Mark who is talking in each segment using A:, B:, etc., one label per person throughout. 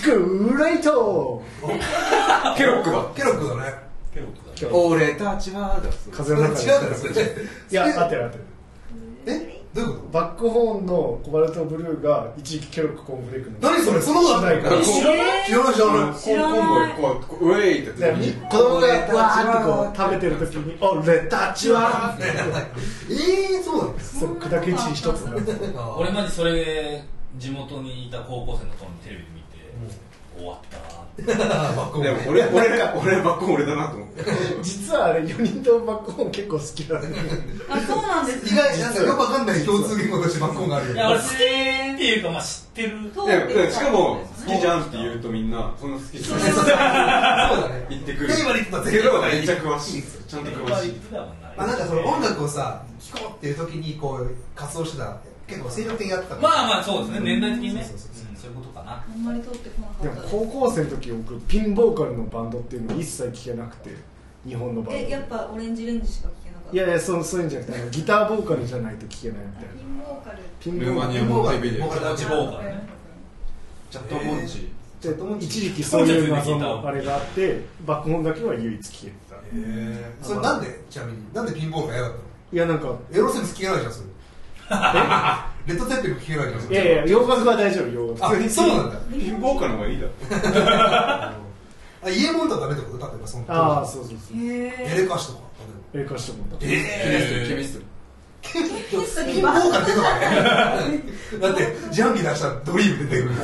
A: グレート
B: ケロックだ。
C: ケロックだね。
B: 俺たちはだ。
A: 風の中
C: 違うだろそれ。
A: いや合ってる合ってる。
C: どういうこと？
A: バックホーンのコバルトブルーが一時期ケロックコーンフレークの
C: 何それ？そのことないから。知らない知らない。
B: コンボイこうウェイってやつ。
A: 子供がわーってこう食べてる時に俺たちは
C: そうなんです。
A: そう砕け一一つなんですよ。
D: 俺マジそれで地元にいた高校生の子にテレビで見て終わったなって。
B: でも俺バックホーン俺だなと思って。
A: 実はあれ4人ともバックホーン結構好きなんで。
E: あ、そうなんです。
C: 意外なんかよくわかんない共通言語としてバックホーンがあるよ。
D: いや俺好きっていうかまあ知ってる。
B: しかも好きじゃんって言うとみんなそんな好きじゃない。
C: そうだね。
B: 言ってくる。
C: テレビまで行ったら
B: けどめっちゃ詳しい。ちゃんと詳しい。
C: まあなんかその音楽をさ聴こうっていう時にこう活動してた結構精力的にやってた。
D: まあまあそうですね年代的にね。そういうことかな。
E: あんまり通ってこなか
A: でも
E: った。
A: 高校生の時僕ピンボーカルのバンドっていうの一切聴けなくて日本のバンド。
E: やっぱオレンジレンジしか聞けなかった。
A: いやいやそういうんじゃなくてギターボーカルじゃないと聴けないみたいな。
E: ピンボーカル。
A: ピン
B: ルーマニアモンテビデオ。
D: ボーカルね。
B: チャットモンチ。
A: 一時期そういう謎のあれがあってバックホーンだけは唯一聴けてた。
C: それなんでちなみになんでピンボールが嫌だったの？
A: いやなんか
C: エロセンス聞けないじゃんそれ。レッドゼッペリン聞けないじゃんそれ。
A: いやいや洋楽は大丈夫洋楽。
C: あ、そうなんだ。
B: ピンボーカルの方がいいだろ。
C: 家門とかダメってこと？例えばその
A: ああそうそうそう。
C: エレカシとか
A: エレカシとかもだ。
B: ケミストリー。
C: ピンボーカル出てこないだってジャンギ出したらドリーム出てくる。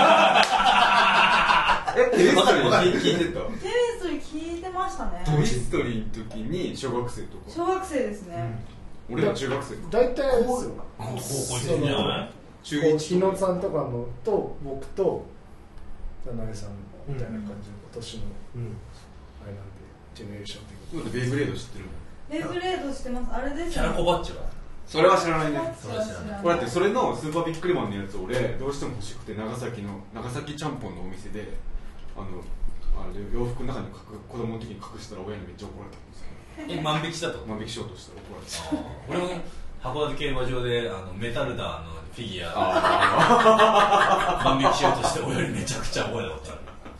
B: ケミストリー聞いてた。
E: テレストリー聞いてましたね。
B: ケミストリーの時に小学生とか。
E: 小学生ですね。
B: 俺は中学生。
A: 大体あれですよ。
D: 高校生じゃない？
B: 中1。
A: 日野さんとかのと僕と田辺さんみたいな感じの今年のあれなんでジェネレーション的に。
B: ベイブレード知ってる？
E: ベイブレードしてます。あれですよね。
D: キャラコバッチは？
B: それは知らないね。
D: それは知らない。
B: 俺だってそれのスーパービックリマンのやつ俺どうしても欲しくて長崎ちゃんぽんのお店であれ洋服の中に子供の時に隠したら親にめっちゃ怒られたんですよ。
D: 万引きしたと？
B: 万引きしようとしたら怒られた。
D: 俺も函館競馬場でメタルダーのフィギュア万引きしようとして親にめちゃくちゃ怒られたことある。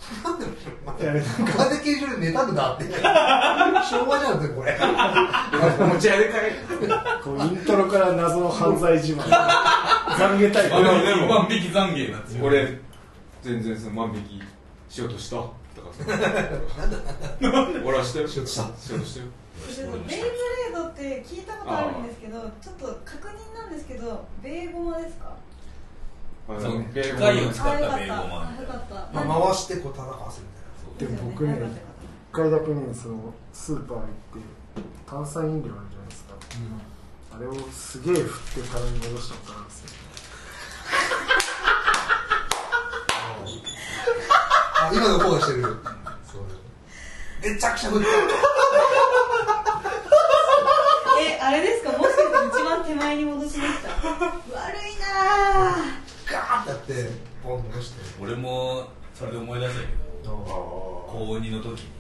C: カーデ形状で寝たんだって昭和じゃんってこれ
B: 持ち歩か
A: こうイントロから謎の犯罪自慢懺悔タイプ。
D: 万引き懺悔なんですよ。
B: 俺全然その万引きしようとしたとか俺はしたよ。しようとしたよ。
E: ベイブレードって聞いたことあるんですけど、ちょっと確認なんですけど、ベーゴマですか？
B: 機
D: 械を使ったベーゴマ。
C: 回してこう戦わせるみたいな。
A: でも僕ね一回だけねそのスーパー行って炭酸飲料あるじゃないですか。あれをすげえ振って皿に戻したことあるんですよ。
C: 今の声してる。めちゃくちゃ振ってる。
E: あれですか？もしかして一番手前に戻しました。悪いなぁ。
C: ガーってやってボンと戻して。
D: 俺もそれで思い出したけど、高2の時に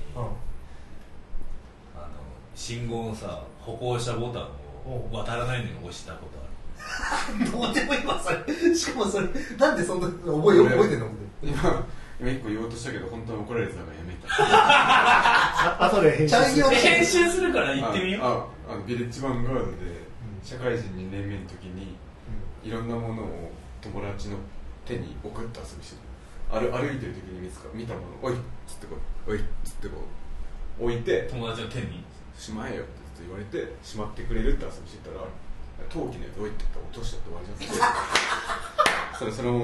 D: 信号のさ歩行者ボタンを渡らないのに押したことある。
C: どうでも今それ。しかもそれなんでそんな覚えてんの？
B: 今一個言おうとしたけど本当に怒られてたからやめた。
A: 後で
D: 編集するから言ってみよう。
B: ビレッジヴァンガードで社会人2年目の時にいろんなものを友達の手に送って遊びしてた。歩いてる時に見たものおいっつってこうおいっつってこう置いて
D: 友達の手に
B: しまえよって言われてしまってくれるって遊びしてたら陶器のやつ置いてったら落としちゃって終わりじゃん。そのま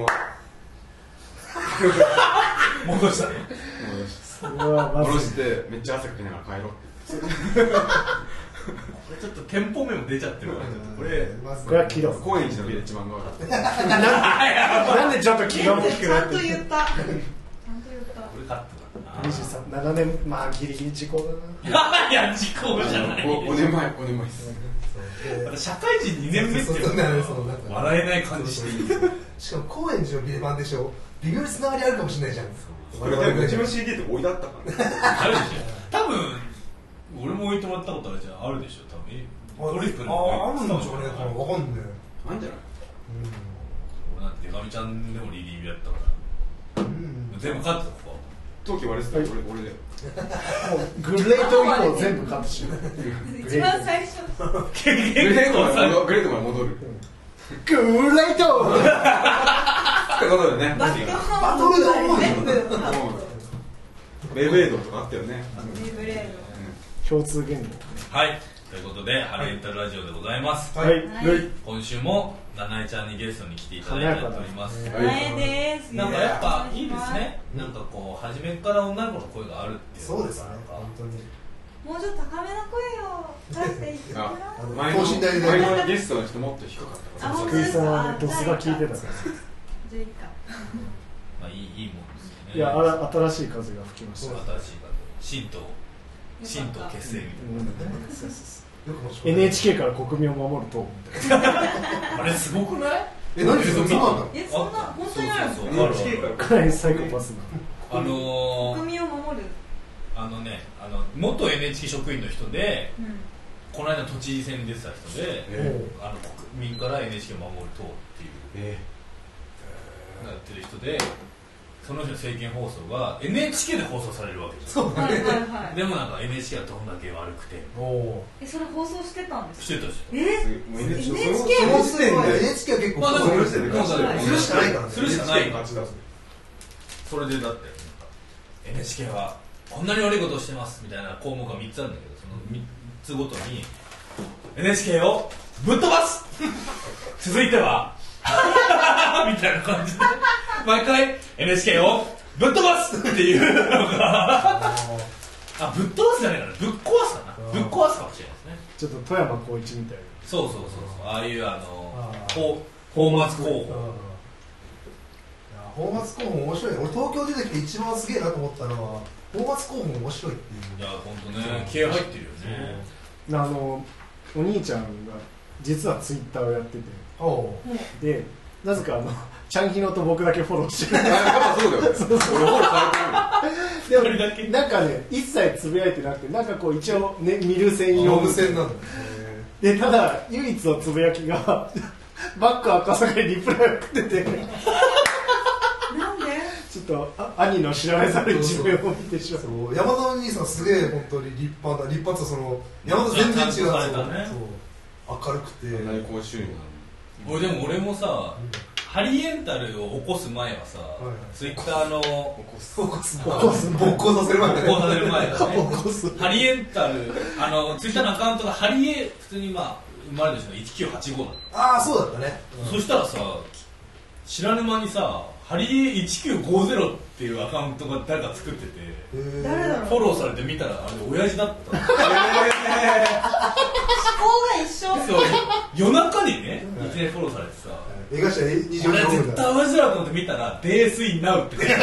B: ま
D: 戻したね。
B: 戻してめっちゃ汗かきながら帰ろうって言って
D: これちょっと店舗名も出ちゃってるから
A: これは切ろう。
B: 高円寺のビレッジヴァンガード
A: なんでちょっと気が大きくなって
E: ちゃんと言った。
D: これカットだな。
A: 27年まあギリギリ時効だな。
D: いや時効じゃない。
B: 5年前です
D: 社会人2年目って笑えない感じしていい。
C: しかも高円寺のビレバンでしょ。微妙につながりあるかもしれないじゃん。
B: これでもうちの CD って置いてあったからね。
D: あるでしょ。多分俺も置いてもらったことあるじゃん。あるでしょ。多分トリップの
C: あるんでしょうね。わかんね
B: なんじゃない？
D: 俺なんてデカミちゃんでもリリービやったから。 全部カットここ
B: 陶器割れてたら俺だよ。
A: もうグレート以降全部カットしよう。
E: 一番最初
B: グレートまで戻る。
A: グレート
B: ってことだよね。
E: バックホ
C: バ
E: ー
C: トルが多い
E: 全部
B: ベイブレードとかあったよね。
E: ベイブレー
A: 共通言語。
D: はいということでハリエンタルラジオでございます、
A: はい。
E: はい
D: 今週も七重ちゃんにゲストに来ていただいております、
E: ド前です
D: なんかやっぱいいですね、なんかこう初めから女の子の声があるっていう
C: そうですね
D: なんか
C: 本当に
E: もうちょっと高めの声を出していってもらう
B: 前
C: 等身大で
B: のゲストの人もっと低かったから。
E: あ
A: 福井さんはねドスが効いてたから。
E: じゃあいいか
D: まあいいもんですよね
A: いや、新しい風が吹きました。
D: 新しい神道結成みたい
C: よくもし
A: NHK から国民を守る党みたいな。
D: なあれすごくない
C: 何それそうなんだ
E: そんな本当にあるの
D: そうそうそう
B: NHK から
A: かなりサイコパスな。
E: 国民を守る
D: 元 NHK 職員の人で
E: うん
D: この間都知事選に出てた人で、国民から NHK を守る党っていうやってる人でその人の政見放送が NHK で放送されるわけですよ
C: そう
E: はいはいはい
D: でもなんか NHK はどんだけ悪くて
C: おお
E: それ放送してたんですか
D: してたし
B: もう
E: NHK
C: その時点で NHK は結構
D: まあでも
C: そうしてるから
E: はい
C: するしかないからね
D: するしかない
B: NHK 勝ちだぞ。
D: それでだってなんか NHK はこんなに悪いことをしてますみたいな項目が3つあるんだけどその3つごとに NHK をぶっ飛ばす続いてはみたいな感じで毎回 NHK をぶっ飛ばすっていうのがあぶっ飛ばすじゃないかなぶっ壊すかなぶっ壊すかもしれないですね
A: ちょっと富山光一みたいな。
D: そうああいう泡沫工法
C: 泡沫工法面白いね俺東京出てきて一番すげえなと思ったのは泡沫工法面白いっていう
D: いや本当ね気合入ってるよね
A: お兄ちゃんが実はツイッターをやってて、
C: お
A: でなぜかちゃんひのと僕だけフォローしてる。
B: やっぱそうだよね。俺フォローさ
A: でも
D: それだけ
A: なんかね一切つぶやいてなくて、なんかこう一応ね見る専用
C: 無線なんだ
A: で、ただ唯一のつぶやきがバック赤坂にリプライを送ってて
E: なんで
A: ちょっと兄の知られざる一面を見てしまう。
C: そう山田お兄さんすげえ本当に立派っていうかその山田全然違う
D: ちゃんとされたね
C: そう明るくて
B: 内向収入なの。
D: 俺もさハリエンタルを起こす前はさ、ツイッターの
C: 起こす勃興させる前
D: 起こさせる前だね
A: 起こす
D: ハリエンタルツイッターのアカウントがハリエ普通にまあ生まれた人が1985なの、
C: ああそうだったね
D: そしたらさ知らぬ間にさハリエ1950っていうアカウントが誰か作ってて
E: 誰だろう
D: フォローされて見たらあれ親父だったの
E: 思考が一緒
D: そう夜中にねいきなりフォローされてさ
C: 映画社24
D: 俺
C: 時
D: 絶対親父だと思って見たら「泥酔ナウ」って書いてあ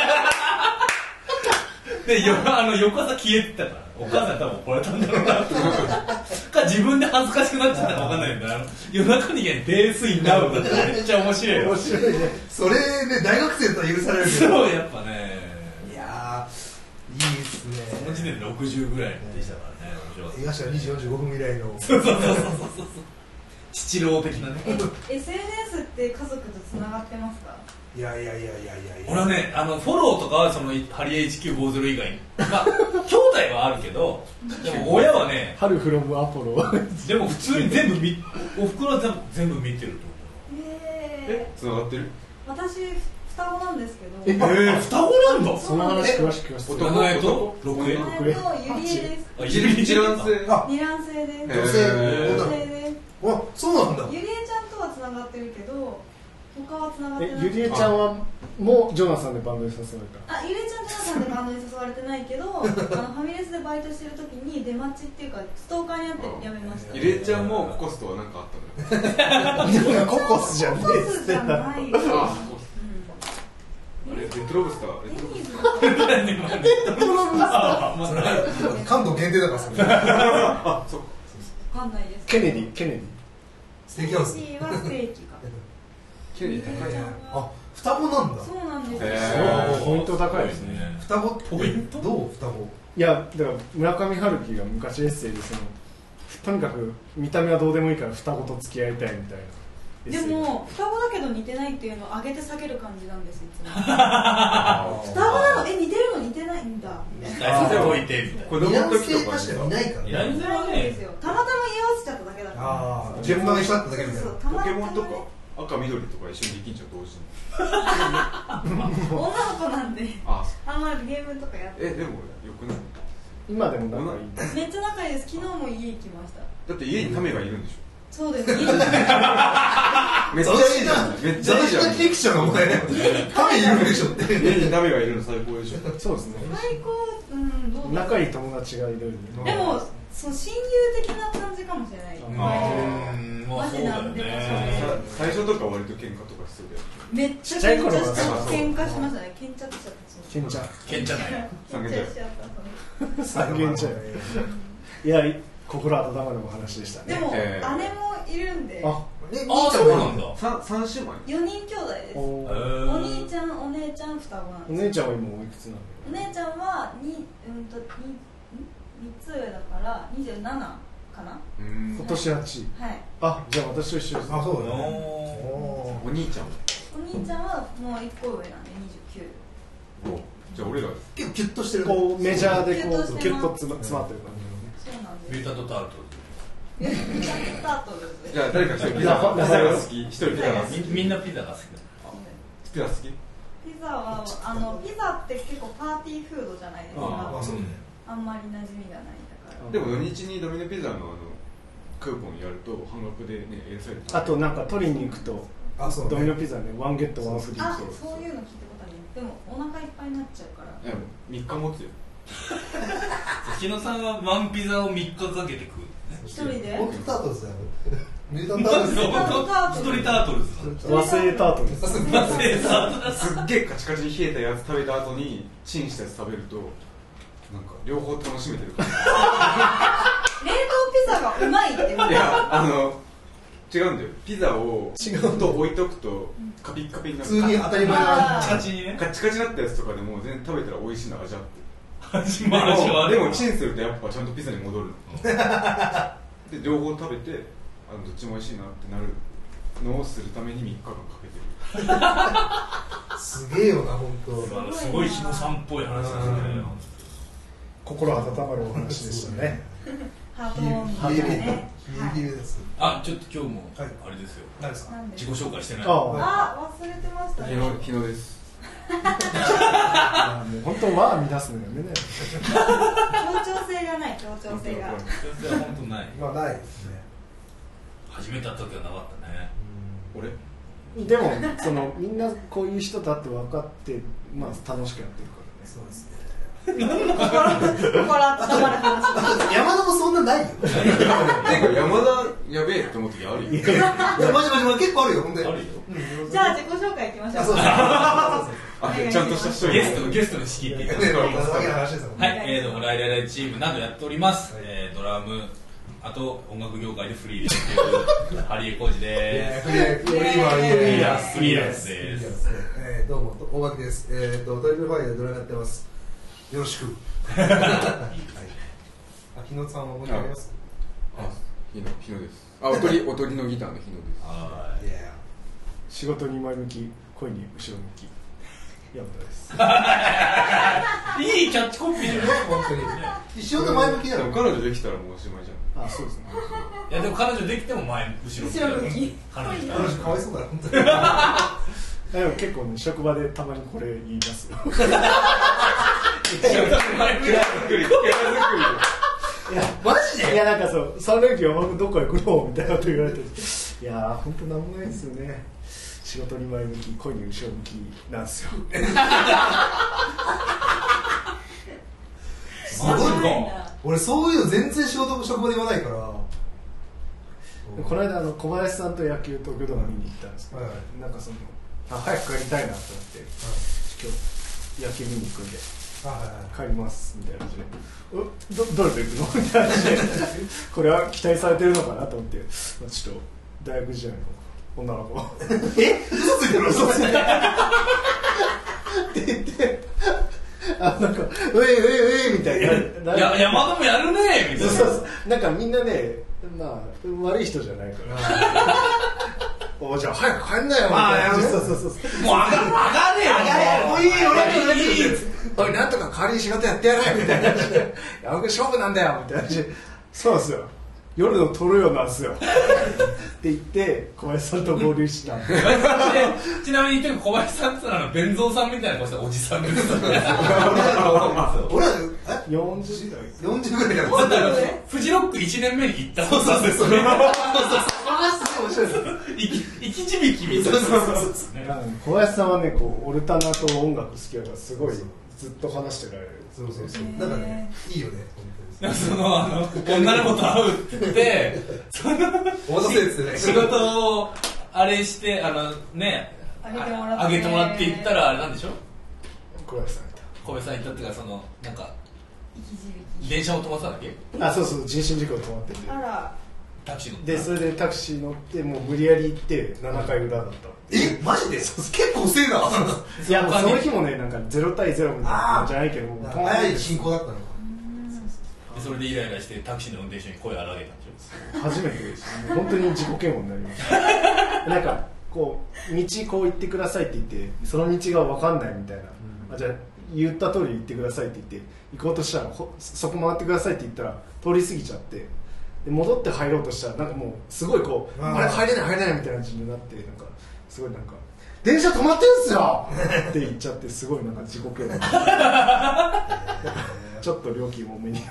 D: るで翌朝消えてたからお母さん多分怒られたんだろうなって思ったか自分で恥ずかしくなっちゃったか分かんないんだ夜中に「泥酔ナウ」だってめっちゃ面白いよ
A: 面白いね。
C: それね大学生だったら許されるけど
D: そうやっぱね
C: いやーいいっすね
D: その時点で60ぐらいでしたからね面白かった
C: 映画社2時45分以来の
D: そう七郎的なね
E: SNS って家族とつながってますか？
C: いや
D: 俺はねフォローとかはそのハリエ1950以外にまあ兄弟はあるけどでも親はね
A: 春フロムアポロ。
D: でも普通に全部おふくろは全部見てると
B: 繋がってる？
E: 私双子なんですけど
D: 思う双子なんだ
A: その話詳しく聞かせて。
B: 男
D: 名前と6円
E: 名前とゆりえです
D: あ
B: 一卵性。
C: あ
E: 二卵性です
C: 女性
E: 女
C: 女の
E: 性です
C: 子あそうなんだ
E: ゆりえちゃんとはつながってるけど他はつながってない
A: ゆりえちゃんはもうジョナサンでバンドに誘われた。
E: ゆりえちゃんとさんでバンドに誘われてないけどファミレスでバイトしてる時に出待ちっていうかストーカーになって辞めました
B: ゆりえちゃんもココスとは何かあったのよ。
A: ココスじゃね
E: コ
A: えっ
E: スじゃ
A: つってた。
E: ないよ
B: あれレトロブスター。
E: デニーズ
C: それ関東限定だからそれ
B: あ、そっか。
E: わかんないです
A: ケネディ。
C: ステーキハウス
E: ケネディはステーキか
B: ケリー高いな。
C: あ双子なんだ
E: そうなんですよ
A: ポイント高いですね。
C: 双子って
D: ポイント
C: どう双子
A: いやだから村上春樹が昔エッセイでとにかく見た目はどうでもいいから双子と付き合いたいみたいな
E: でも双子だけど似てないっていうのを上げて下げる感じなんですいつも双子なの似てるの似てないんだみたいな
D: させといてみたいな
B: 子供の時とか
C: 確かにいないから
D: いないんだよ
E: そうですよたまたま居合わせちゃっただけだから
C: ああ順番が一緒だっただけみたいな
E: そう
B: ポケモンとか赤緑とか一緒にできんじゃん同時に
E: 女の子なんで
B: あ
E: あんまりゲームとかやって
B: でもよくない
A: 今でも仲いい
E: めっちゃ仲いいです昨日も家行きました
B: だって家にタメがいるんでしょ
E: そうです家に
B: めっちゃいいじゃんめっちゃいいじゃん
C: フィクションのお前タメいるでしょって
B: 家にタメがいるの最高でしょ
A: そうですね
E: 最高どう
A: 仲いい友達がいる
E: でもそう親友的な感じかもしれないマジなんで
B: 最初とか割と喧嘩とかしそうだよ
E: めっちゃ喧嘩しましたね喧嘩しちゃった
A: ケンちゃん
D: ケンちゃんだよ
B: 三軒茶屋
A: 三軒茶屋いや心温まるお話でしたね
E: でも姉もいるんで
A: あ
D: あそうなんだ
B: 三姉妹
E: 4人兄弟ですお兄ちゃんお姉ちゃん双子なんです
A: お姉ちゃんは今おいくつなの
E: お姉ちゃんは3つ上だから27かな
A: 今年8
E: はい
A: あじゃあ私と一緒です
C: あそうだね
B: お兄ちゃん
E: お兄ちゃんはもう1個上なんで29
B: じゃあ俺ら
C: 結構キュッとしてる
A: こうメジャーでこう
E: キュッとしてます
A: キュッと詰まってる感
E: そうなんです
D: ミュータントタート
E: ミュータントタートルズ
B: じゃあ誰か一人ピザが好き一人ピザが好き
D: みんなピザが好きだ
B: ピザ好き
E: ピザはピザって結構パーティーフードじゃないですか
C: あそうね
E: あんまり馴染みがないだから
B: でも土日にドミノピザのクーポンやると半額でね英才
A: あとなんか取りに行くと
C: あそう
A: ドミノピザねワンゲットワンフリー
E: あそういうの聞いたことありますでもお腹いっぱいになっちゃうから
B: いや3日持つよ
D: 日野さんはワンピザを3日かけて食う
E: 一人で
C: 本当タートルズだよミュータンタートルズ
D: 一人タートルズ
A: 和製タートルズ
B: すっげえカチカチに冷えたやつ食べた後にチンしたやつ食べるとなんか両方楽しめてるから
E: 冷凍ピザがうまいって言わ
B: い
E: れた
B: や違うんだよピザをと置いとくとカピッカピになる
C: 普通に当たり前な
D: カチにね
B: カチカチになったやつとかでも全然食べたら美味しいの味あって
D: 味も味は
B: でもチンするとやっぱちゃんとピザに戻るので両方食べてどっちも美味しいなってなるのをするために3日間かけてる
C: すげえよな本当
D: すごい日野さんっぽい話ですね
A: 心温まるお話でしたね
E: ハートウォーミング
C: 冷え
E: ね
C: 冷えです
D: あちょっと今日もあれですよ
C: 何ですか
E: なんで
D: 自己紹介してない
A: あ
E: 忘れてましたね
B: 日野です
A: もう本当は乱すのやめなよ
E: 協調性がない協調性が
D: それは本当ない
C: まあないですね
D: 初めて会った時はなかったね
B: 俺
A: でもみんなこういう人だって分かってまあ楽しくやってるからね
C: そうですね
E: 心温まる話
C: 山田もそんなないよ
B: てか山田やべえって思う時あるよ
C: いやマジ結構あるよ本当に
D: あるよ
E: じゃあ自己紹介いきましょう
C: そうです
B: ちゃんとした人
D: ゲストに仕切っていただきますはいどうもライライライチームなどやっておりますドラムあと音楽業界でフリーでやっているハリエコージです
C: フリーランス
D: フリーランスです
C: どうも大垣ですトリプルファイでドラムやってますよろしく日野さんは覚えてあります
B: 日野ですおとりのギターの日野です
A: 仕事に前向き恋に後ろ向き山田です
D: いいキャッチコピーじゃん
C: 本当に一生と前向きだよ
B: でも彼女できたらもうおしまいじゃん
A: あそうですね
D: いやでも彼女できても後ろ
E: 後ろ向き
D: 彼女
C: 彼女かわいそうだよ本当に
A: でも結構ね職場でたまにこれ言いますよいや
C: マジで
A: いやなんか3連休は僕どこへ行くのみたいなこと言われていやー本当なんもないですよね仕事に前向き恋に後ろ向きなんですよ
C: すごい俺そういうの全然職場で言わないから
A: この間小林さんと野球東京ドーム見に行ったんですけど、
C: はい
A: なんか早く帰りたいなと思って、今日野球見に行くんで帰りますみたいな感じでどれと行くのみたいな感じでこれは期待されてるのかなと思って、ちょっと大学時代の女の子
C: 嘘ついてる嘘ついてる
A: って言ってなんかウェイみたいな
D: 山田もやるねみたいな
A: そうなんかみんなねまあ悪い人じゃないからおじゃあ早く帰んなよみたいな。そうそうそう。
D: もう上がれよ。
C: もういいよ、俺
A: いいおいなんとか代わりに仕事やってやれみたいな感じで、山口勝負なんだよみたいな感じで、そうなんですよ。夜のトロヨなんですよって言って小林さんと合流した。
D: ちなみに言ってる小林さんって弁蔵さんみたいな顔したおじさんですよね。
C: 俺ら
A: 40代
C: 40ぐらいだもん。
D: フジロック1年目に行った
C: そうそうそうそう。
D: 生き字引みたいな。
A: 小林さんはねこうオルタナと音楽好きだからすごいずっと話してられる。
C: そうそうそう。なんかねいいよね。
D: その女の子と会うって言ってその仕事をあれしてあげてもらって行ったらあれなんでしょ。
A: 小林さんいた。
D: 小林さん行ったっていうかそのなんか電車を止まってたんだっけ。
A: あそうそう人身事故で止まってて。
E: あら。
D: タクシー乗って
A: でそれでタクシー乗ってもう無理やり行って7回裏だった。
C: マジで結構せえな。
A: いやその日もねなんか0対0みたいなじゃないけども
C: 早い進行だったのか。
D: それでイライラしてタクシーの運転手に声を荒げたんでしょ。
A: 初めてです本当に自己嫌悪になりましたなんかこう道こう行ってくださいって言ってその道が分かんないみたいな、じゃあ言った通り行ってくださいって言って行こうとしたらそこ回ってくださいって言ったら通り過ぎちゃってで戻って入ろうとしたらなんかもうすごいこうあれ入れないみたいな感じになってなんかすごいなんか電車止まってんすよって言っちゃってすごいなんか自己嫌悪ちょっと料金多めに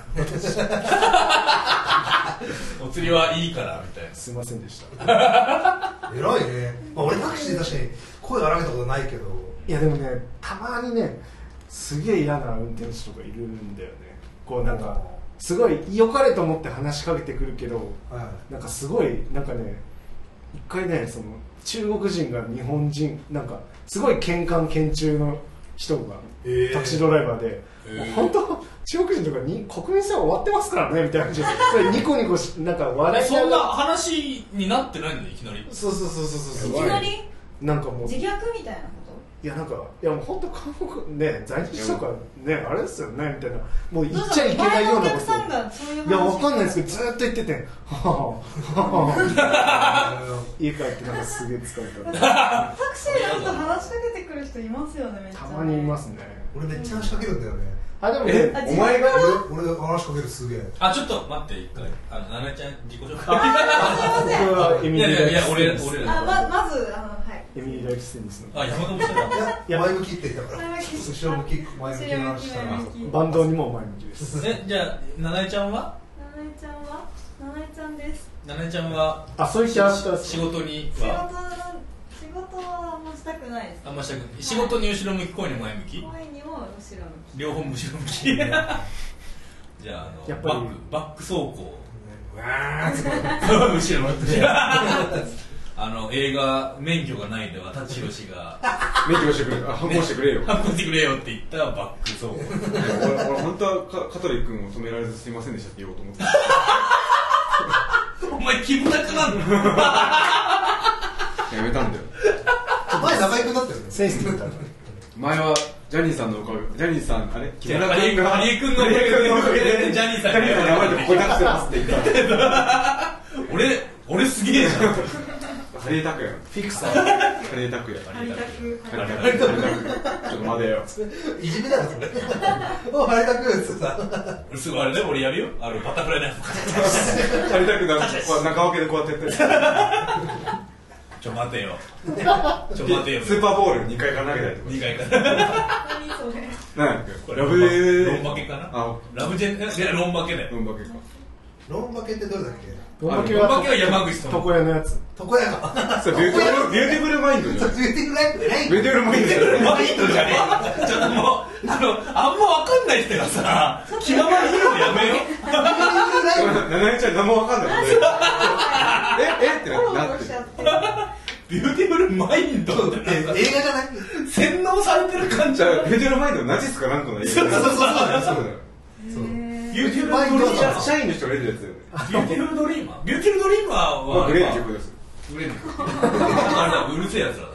D: お釣りはいいからみたいな。
A: すいませんでした
C: 偉いね。俺タクシーで確かに声荒げたことないけど
A: いやでもねたまにねすげえ嫌な運転手とかいるんだよね。こうなんかすごい良かれと思って話しかけてくるけど、なんかすごいなんかね一回ねその中国人が日本人なんかすごい喧嘩喧中の人がタクシードライバーで、本当中国人とかに国民性終わってますからねみたいな感じでニコニコしなんか笑いながら
D: そんな話になってないのいきなり。
A: そう
E: いきなり
A: なんかもう
E: 自虐みたいなこと。
A: いやなんかいやもう本当韓国ね在日とかねあれですよねみたいなもう言っちゃいけないようなこと
E: 前のお客さんがそういう話
A: いやわかんないですけどずっと言ってては家帰ってなんかすげえ疲れた
E: タクシーの人話しかけてくる人いますよねめっちゃ。
A: たまにいますね。
C: 俺めっちゃ話しかけるんだよね。
A: あでもね
C: お前が俺が話しかけるすげえ。
D: あちょっと待って一回ななちゃん自己紹介。
A: 僕はエミリー・ライフ・
D: 俺
E: まずはい
A: エミリー・ライフ・ステンディスの
D: 山本さんだ。
C: 前向きって言ったから後ろ向き前向きの話したら
A: バンドにも前向きです。
D: じゃあななちゃんは
E: ななちゃんはななちゃんです。
D: ななちゃんは
A: あそういうキャラクター
D: 仕事に
E: 仕
D: は
E: 事はあんましたくないです。
D: あんましたく仕事に後ろ向き声に前向き
E: 前にも後ろ向き。
D: 両方後ろ向きじゃあ
A: やっぱり
D: バック走行
C: わー
D: 後ろ向き映画免許がないでは舘ひろしが
B: 免許してくれ反抗してくれよ
D: 反抗してくれよって言ったバック走行。
B: 俺本当は香取君を止められずすいませんでしたって言おうと思って
D: お前キムタクなんだ
B: やめたんだよ。
C: 前中居君だったよね。
A: センシティブだ
B: 前はジャニーさんのおかげジャニーさんあれ木村
D: ハリエ君のおかげでジャニーさんが
B: やばいとここに立ってますって言った
D: 俺すげえじゃん。
B: ハリエ拓也
A: フィクサー
B: ハリエ拓也
E: ハリタク
B: ハリエ拓也ちょっと待てよ
C: いじめだろそれ。おハリタクっつってさ。
D: すごいあれね俺やるよバタフライのやつ
B: ハリエ拓也中分けでこうやってやって
D: ちょ待てよちょ待てよ
B: スーパーボール2回から投げたりとか
D: 2回から
E: 何それ。
B: なんか
D: ロンバケかな
B: あ
D: ラブジェンロンバケだよ
B: ロンバケか
C: ロンバケってどれだっけ。
A: ロンバケ
D: ロンバケは山口さん
A: 床屋のやつ
C: 床屋か。
B: それビューティフルマインドじゃん
C: ビューティフルライフじゃない。
B: ビューティフルマインドじゃん
D: マインドじゃねえちょっともうあんま分かんない人がさ気ままに言うのやめよ
B: 七重ちゃん何も分かんないえってなって
D: ビューティフルマインドって
C: 映画じゃない。
D: 洗脳されてる感じ
B: じゃあビューティフルマインドナチスかなんかの映画そうだよそうだよ
D: ビューティフルドリーマー
B: 社員の人が出てるやつだよね
D: ビューティフルドリーマービューティフルドリーマーは
B: グレーの曲です
D: グレーの曲あれだうるせえやつらだ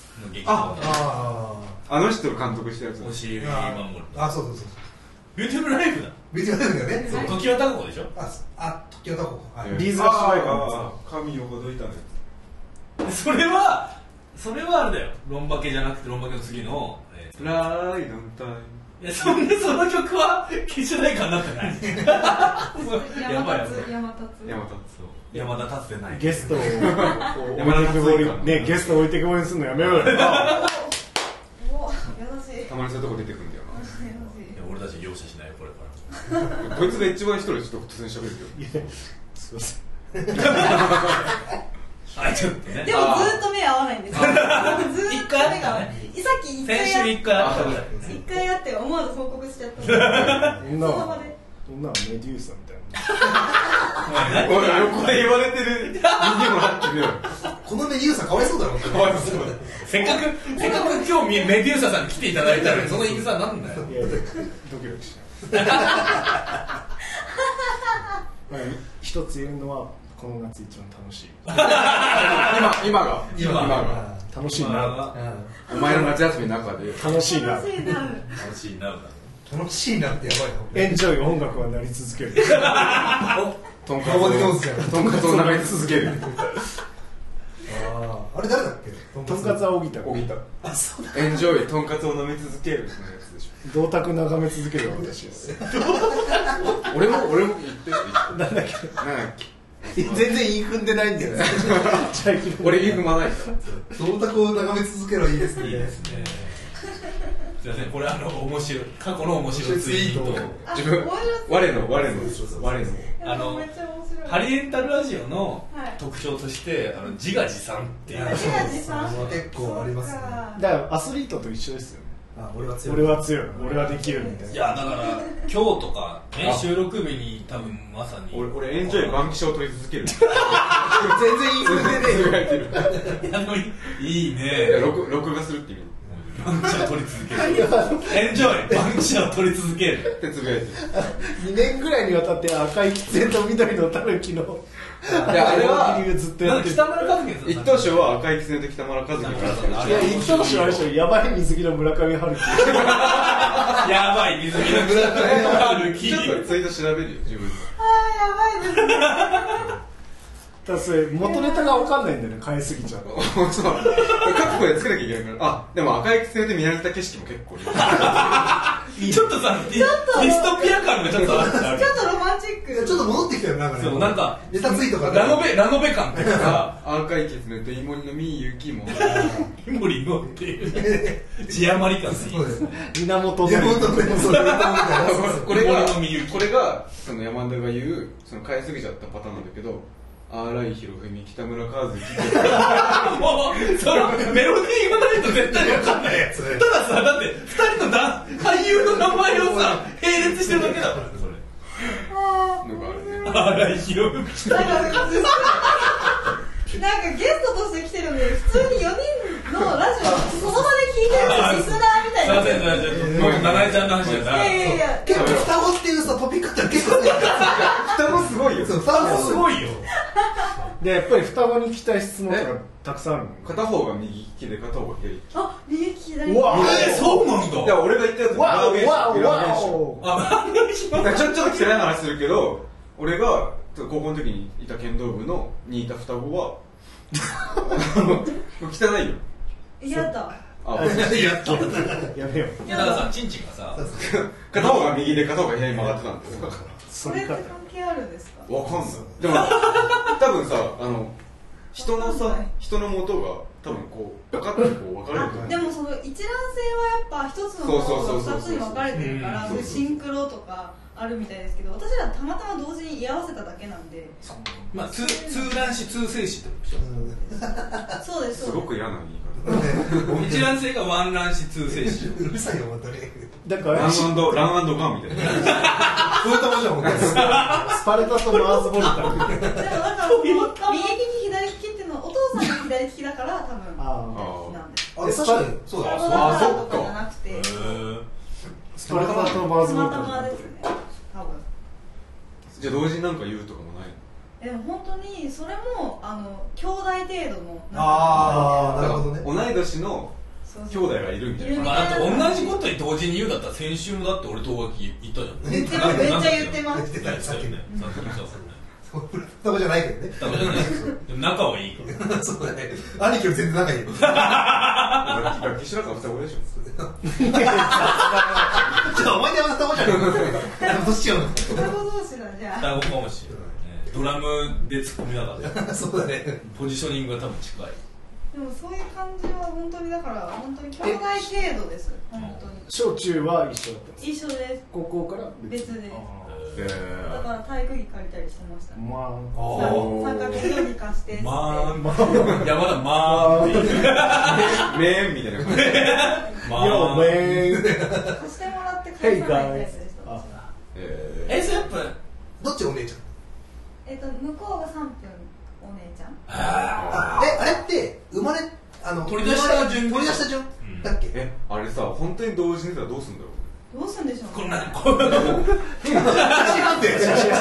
C: あ
B: の人が監督したやつだ
D: 教え守る
C: あそうそうそう。
D: ビューティフルライフだ
C: ビューティフルライフだよね。
D: そう時は高子でしょ
C: あ時はどこ。
A: リーズが主題歌のや
B: 神をほどいたね
D: それはあれだよ、ロンバケじゃなくてロンバケの次の
B: ライドンタイム。
D: いや、その曲は主題歌になってないやばいやばい。山田達でない。
A: ゲストを置いてくぼりね、ゲスト置いてくぼりにするのやめようよ。
E: お優しい。
B: たまにそういうとこ出てくるんだよ
D: いや、俺たち容赦しないよこれか
B: な。こいつが一番一人ちょっと突然喋るけど。
A: すいません。
D: あ、ちょっとね。
E: でもずっと目合わないんですよ。ずっと目が合わない。さっき
D: 先週一回あったぐらい。
E: 一回やって思わず報告しちゃった。
A: 女はメデューサみたいな。
B: 俺横で言われてる耳もらってるよ。
C: このメデューサかわいそうだろ。
B: かわいそうだ。
D: せっかく今日メデューサさんに来ていただいたのにその言い草なんだよ。
A: いやドキドキしない。一つ言えるのはこの夏一番楽しい。
B: 今が
A: 楽しいな。
B: お前の夏休みの中で
A: 楽しいな。
D: 楽しいなってやばいな。
A: エンジョイ音楽はなり続ける。
B: とんかつを流れ続ける。
C: あれ誰だっけ？
A: とんかつは荻田。
C: あ、そうだ。
B: エンジョイとんかつを舐め続けるのやつでしょ。
A: 銅鐸眺め続ける私です。
B: 俺も言って
A: なんだっけ。全然言い踏んでないんだよね。
B: 俺言い踏まない。
C: 銅鐸を眺め続けるはいいですね。
D: いいですね。すいません、これ過去の面白いツイート。
B: 自分我の
D: ハリエンタルラジオの特徴として自画自賛っていう。
E: 自画自賛
C: 結構ありますね。
A: だからアスリートと一緒ですよね。
C: 俺は強い。
A: 俺はできるみたいな。
D: いやだから今日とかね、収録日に多分まさに
B: 俺エンジョイバンキシャを取り続ける。
C: 全然言い踏んでね
D: いいね。
B: 録画するっていう。
D: バンキシャを取り続ける。エンジョイバンキシャを取り続ける
B: ってつぶやいてる。
A: 2年ぐらいにわたって赤い喫煙と緑のタヌキの
B: いやあれは
A: ずっとやってる。
D: 北村和樹
B: 一等賞は赤い狐と北村和樹から。
A: いや一等賞あれでしょ。やばい水着の村上春樹。
D: やばい水着の村上春樹。
B: ちょっとツイート調べるよ自分で。
E: やばいですね。
A: だからそれ元ネタが分かんないんだよね。変えすぎちゃう。
B: そう各個でつけなきゃいけないから。あでも赤い狐で見られた景色も結構いい。
D: ちょっとさディストピア感がちょっとある。
E: ちょっとロマンチック。
C: ちょっと戻ってきたよなんかね。
D: そうなんか
C: ネタツイートが
D: ラノベ感っていうか
B: 赤い狐とイモリのみゆきも
D: イモリのっていう字余り感です。
C: そうですね。
A: 源
C: こ
B: れがその山田が言うその変えすぎちゃったパターンなんだけど。新井博文、北村和樹。
D: もうそのメロディーがないと絶対分かんないやつ。たださだって2人の俳優の名前をさ並列してるだけだからねそれ。
B: のがあるね。
D: 新井博文。
E: なんかゲストとして来てるんで普通に4人のラジオその場で聞いてるリスナーみたいな。
D: すいませんもう七重ちゃんの話だな。
E: いや
C: 結構双子っていうさトピックって結構
B: 双子すごいよ。
C: そう双子
D: すごいよ。
A: でやっぱり双子に聞きたい質問とかたくさんあるの。
B: 片方が右利きで片方が左利き。
E: あ右利き左利き。
A: うわ
D: そうなんだ。
B: いや俺が言ったやつ
A: わおわおわお。
B: ちょっと汚い話するけど俺が高校の時にいた剣道部にいた双子は汚いよ。
E: やだ。
B: あ
A: やめよう。
D: いやだからさチンチンがさ
B: 片方が右で片方が左に曲がってたんですよ。
E: それって関係あるんですか。
B: わかんない。でも多分さ人の元が多分こう分かってこう分かれると思う。
E: でもその一覧性はやっぱ一つのものが二つに分かれてるからシンクロとかあるみたいですけど私らたまたま同時に居合わせただけなんで。
D: まあ通覧子通性子ってことでしょ。
E: そうです
B: すごく嫌な言い
D: 一覧性がワン乱子通性子。
C: うるさいよまたね。
A: だから
B: ランガンドガンみたいな。
C: そういうとこじゃん。
A: スパルタとマーズボルタ。
E: でもだから右利き左利きっていうのはお父さんが左利きだから多分なんです。
C: あれ確かにそうだ。
E: とかじゃなくて
A: スパルタとマーズボルタ。
E: たまたまですね多分。
B: じゃあ同時になんか言うとかもないの？
E: でも本当にそれも兄弟程度の
C: ああなるほどね。
B: 同い年の兄弟がいるみたいな。
D: まあだって同じことに同時に言うだったら先週もだって俺東垣言ったじゃん。
E: めっちゃ言ってます。
D: さっきね。
C: 双子じゃないけどね。
D: 双子じゃないですよ。でも仲はいいから。
C: そうだね。兄貴より全然仲いいよ。
B: 楽器しなかった双子でしょ。
C: ちょっと思い出は双子じゃん。どっち違うの？
E: 双子同士だじゃあ。
D: 双子かもしれないね。ドラムで突っ込みながら。
C: そうだね。
D: ポジショニングが多分近い。
E: でもそういう感じは本当にだから本当に兄弟程度です。本当に。
A: 小中は一緒だったんです。
E: 一緒です。
A: 高校から
E: 別で。だ
B: だ
E: から体育着借りたりしてました。
A: まあ
E: 三角定規貸して。
D: まあ山田まあっていう
B: メーンみたいな感じ。
D: ま
A: よ
D: あ
A: めー
E: 貸してもらって返さないタイプでした。私は
D: それやっぱ
C: どっちお姉ちゃん？
E: 向こうが3分お姉ちゃん。
C: あれって生まれ
D: 取り出した順
C: だっけ？
B: あれさ、本当に同時にさ、どうすんだろう。
E: どうすんでしょうね。
D: こんな
C: 写真判定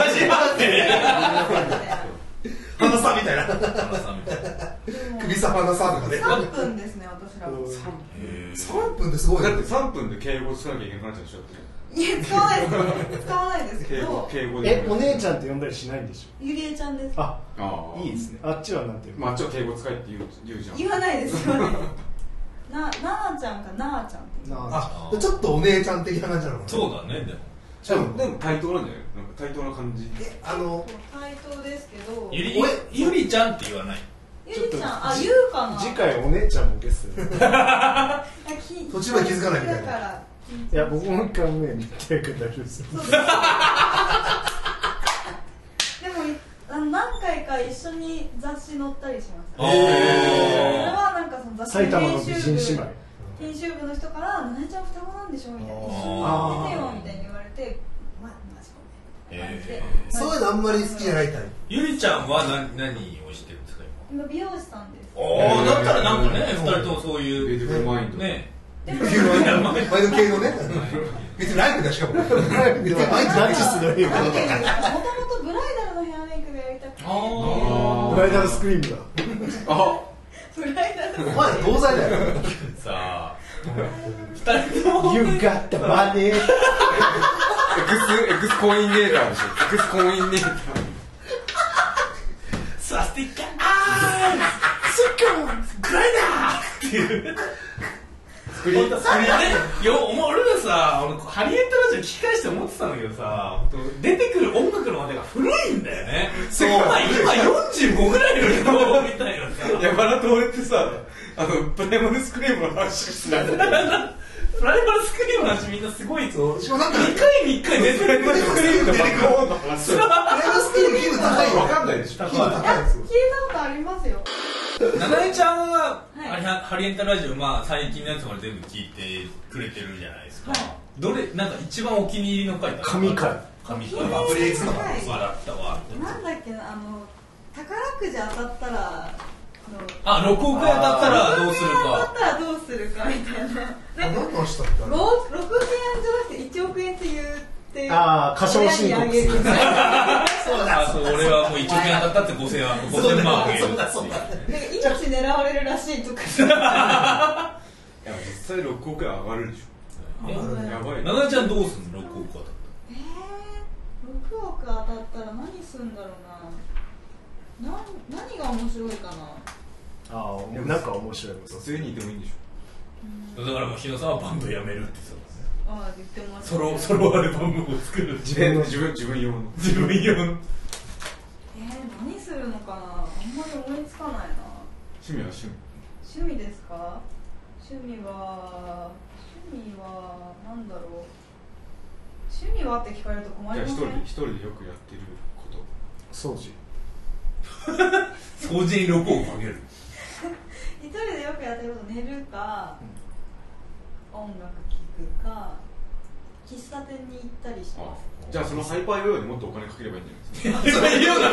C: 花さんみたいな。首さ花さんとかね。
E: 3分ですね、私ら。
C: 3分ってすごい。
B: だって3分で敬語使わなきゃいけなくなっちゃうでしょ。
E: いや、使わないですよ。使わないですけど。
B: 敬語で。
A: お姉ちゃんって呼んだりしないんでしょ。
E: ゆりえちゃんです。
A: あ、いいですね。あっちはなんていうの？
B: まああっちは敬語使いって言うじゃん。
E: 言わないですよね。なあちゃんかなあちゃんって。
C: あ、ちょっとお姉ちゃん的な感じなの。
D: そうだね。で
B: も対等なんじゃない？なんか対等な感じ。
E: 対等ですけど。
D: ゆりちゃんって言わない。
E: ゆりちゃん、言うかな。
A: 次回お姉ちゃんもゲストで。
C: 途中まで気づかないみたいな。
A: いや、僕も一回目見てくれたらですよ。
E: でも何回か一緒に雑誌載ったりしました。それはなんかその雑誌
A: 埼玉の美人姉妹。
E: 編集部の人から「ななちゃん双子なんでしょ」みたいな「一緒に出てよ」みたいに言われて「マジごめん」って感じで。
C: そういうのあんまり好きじゃないタイプ。
D: ゆりちゃんは何をしてるんですか
E: 今美容師さんです。
D: だったらなんかね、2人ともそういう
B: ビューティフルマインド
D: ね。
C: マインド系のね。別にライブだしかも。
A: ナチスの映画。
E: もともとブライダルのヘアメイクがやりたくて。
A: ブライダルスクリームだ。
E: ブライダル。
C: お前同罪だよ。
D: さあ、2人とも
A: You got the money。
B: エクスコインネーターでしょ。エクスコインネーター。
D: スワスティッカスッコングライダーっていうスクリーンね。俺らさ、ハリエットラジオ聞き返して思ってたんだけどさ、出てくる音楽のまでが古いんだよね。そう、今45ぐらいの人みたいなさ。
B: いや、笑って俺ってさ、プライマルスクリームの話しない。
D: プライマルスクリームの話みんなすごいぞ。
C: しかもなんか
D: 2回に1回出てくる。
B: プライマルスクリームの話。
C: プライマルスクリーム気分高いよ。
B: わかんないでしょ。
C: 気分高いですよ。
E: 聞いたことありますよ。
D: ななえちゃんはハリエンタラジオ、最近のやつまで全部聞いてくれてるじゃないですか。なんか一番お気に入りの回だった。
A: 神回。
D: 神回。
C: バブレイズとか
D: 笑ったわ。
E: なんだっけな、宝くじ当たったら。
D: 6億円当たったらどうするか。
E: 当たったらどうするかみたいな。
C: 何の話だっけ？
E: 6億円じゃなくて1億円って言って。
A: 歌唱申告。
C: そうだ。
D: 俺はもう1億円当たったって5000万あげる。
E: 命狙われるらしいとか。
B: いや、実際6億円上がるでしょ。やばい。
D: ななちゃんどうすんの？6億当たった
E: 6億当たったら何すんだろうな。何が面白いかな。
A: なんか面白いこと。
B: 普通にいてもいいんでし
D: だからもう日野さんはバンドやめるってさ。
E: 言ってます。
D: ソロアルバムを作る。
B: 自分用の。
E: 何するのかな。あんまり思いつかないな。
B: 趣味
E: ですか。趣味はなんだろう。趣味はって聞かれると困りますね。
B: 一人でよくやってること。
A: 掃除。
D: 掃除に6億あげる。
E: 一人でよくやってること、寝るか、音楽聴くか、喫茶店に行ったりします。
B: じゃあそのハイパーヨーヨーにもっとお金かければいいんじゃないですか。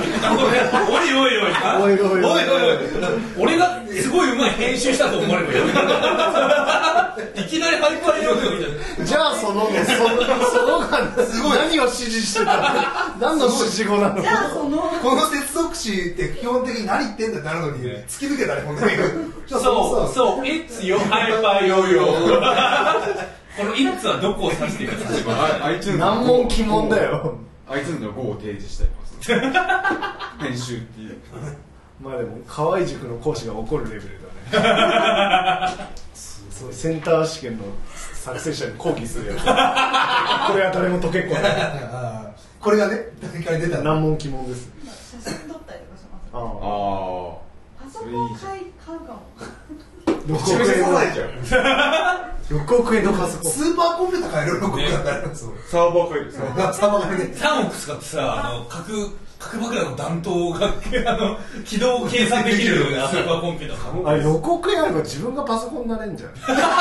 D: おい俺がすごいうまい編集したと思われる。いきなりハイパーヨーヨーみたいな。
A: じゃあそのがすごい何を指示してたの？何の指示語なの？
E: じゃあ
C: この接続詞って基本的に何言ってんだってなるのに突き抜けたね、本当に。
D: そう、It's your hyper yo-yo。この It's はどこを指しているか。
A: 難問奇問だよ。
B: iTunes いつの語を提示したりとか編集っていう
A: まあでも河合塾の講師が怒るレベルだねそうセンター試験の作成者に抗議するやつこれは誰も解けっこない
C: これがね誰から出た
A: 難問奇問です。
E: 写真撮ったりとかします。
B: ああ
E: パソコン買うかも。
B: 6
A: 億円のパソコン
C: スーパーコンピューター買える6億だから
B: サーバー買える
C: サーバー買える
D: 3億使ってさ核爆弾の弾頭が軌道を計算できるスーパーコンピューター
A: あれ6億円あれば自分がパソコンになれんじゃん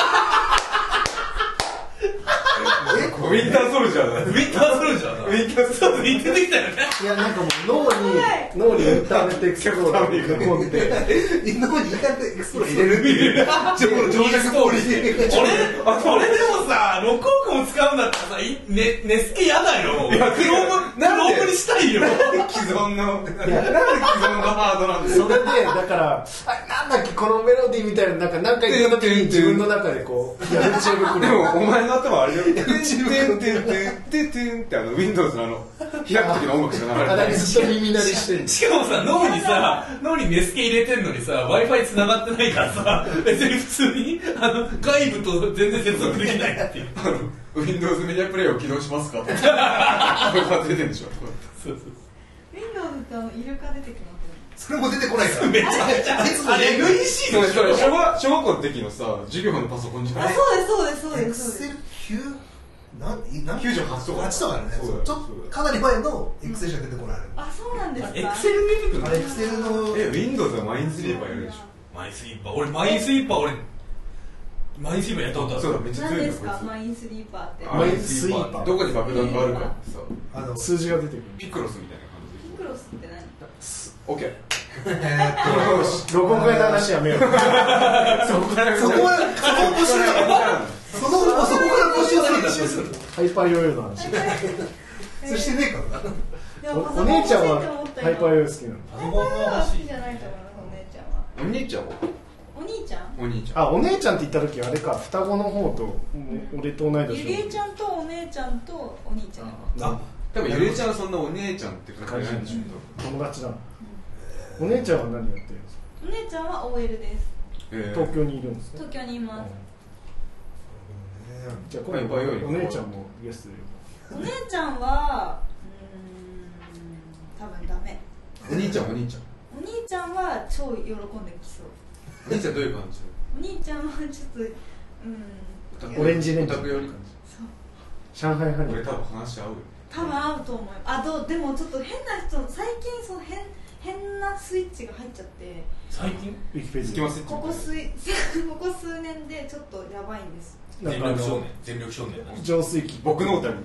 B: ウィンターソルジャーだ
D: ウィンターソルジャーだウィンターソルジャー出てきたよね
A: いやなんかもう脳にインターネットエクスプローラーに込んで
C: 脳にインターネットエクスプローラー入れるっていう情弱ポリシー
D: 俺でもさ6億も使うんだったらさ値付けやだよクロームにしたいよ
B: 既存のなんで既存のハードなんだよ
A: それでだからなんだっけこのメロディーみたいななんか言った時に自分の中でこうやるチーム
B: でもお前の頭あれよテンテンテンテンテンテンって Windows の開く時の音楽しか流れてない
A: ずっと耳鳴りしてる
D: しかもさ脳に値付け入れてんのにさ Wi-Fi 繋がってないからさ別に普通に外部と全然接続できないっていう
B: Windows メディアプレイを起動しますかってこれが出てるんでしょ
D: そう
E: Windows ってイルカ出てきますよね
C: それも出てこないから
D: めちゃめちゃあれ NEC の
B: 小学校の時のさ授業のパソコンじゃない
E: そうです
C: エクセル
B: 98とか
C: 8とかねちょっとかなり前のエクセルしか出てこない
E: あそうなんですか
D: エクセル出てくる
C: あれエクセルの
B: Windows はマインスリーパーやるでしょ
D: マインスリーパー俺マインスリーパーやったことある
B: そうだめっちゃ強いんだ
E: 何ですかマインスリーパーって
A: マインスリーパー
B: どこに爆弾があるかってさ
A: 数字が出てくる
B: ピクロスみたいな感じ
E: ピクロスって何
B: OK
A: 6億円の話やめようそこから
C: そこから募集だそこから募集するんだ
A: ハイパーヨーヨーの話
C: そしてねえから
A: お姉ちゃんはハイパーヨーヨー好きなの
E: ハイパーヨーヨーは好きじゃないと思います
B: お兄ちゃんは
E: お兄ちゃん
B: お兄ちゃん
A: あお姉ちゃんって言った時あれか双子の方と俺と同い年
E: ゆりえちゃんとお姉ちゃんとお兄ちゃん
B: 多分ゆりえちゃんはそんなお姉ちゃんって感じじゃないんでしょ
A: 友達だお姉ちゃんは何やってるんですか
E: お姉ちゃんは OL です
A: 東京にいるんですね
E: 東京にいます
A: じゃあ今度お姉ちゃんもゲストで
E: お姉ちゃんは多分ダメ
B: お兄ちゃん
E: お兄ちゃんは超喜んできそう
B: お兄ちゃんどういう感じ
E: お兄ちゃんはちょっと
A: オレンジレンジ
B: オタクより感
A: じ上海ハニー
B: 俺多分話合うよ
E: 多分合うと思うでもちょっと変な人最近その変なスイッチが入っちゃって
D: 最近
A: ウィキペディア
E: ここ数年でちょっとやばいんです
D: 全力少年
A: 浄水器
B: 僕の歌に